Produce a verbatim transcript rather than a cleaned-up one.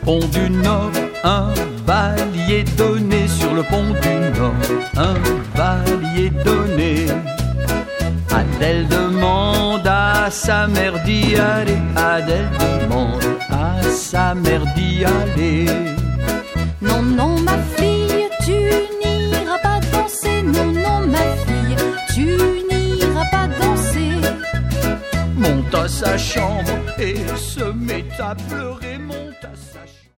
pont du Nord, un bal y est donné. Sur le pont du Nord, un bal y est donné. Adèle demande à sa mère d'y aller. Adèle demande à sa mère d'y aller. Non, non, ma fille, tu n'iras pas danser. Non, non, ma fille, tu n'iras pas danser. Monte à sa chambre et se met à pleurer.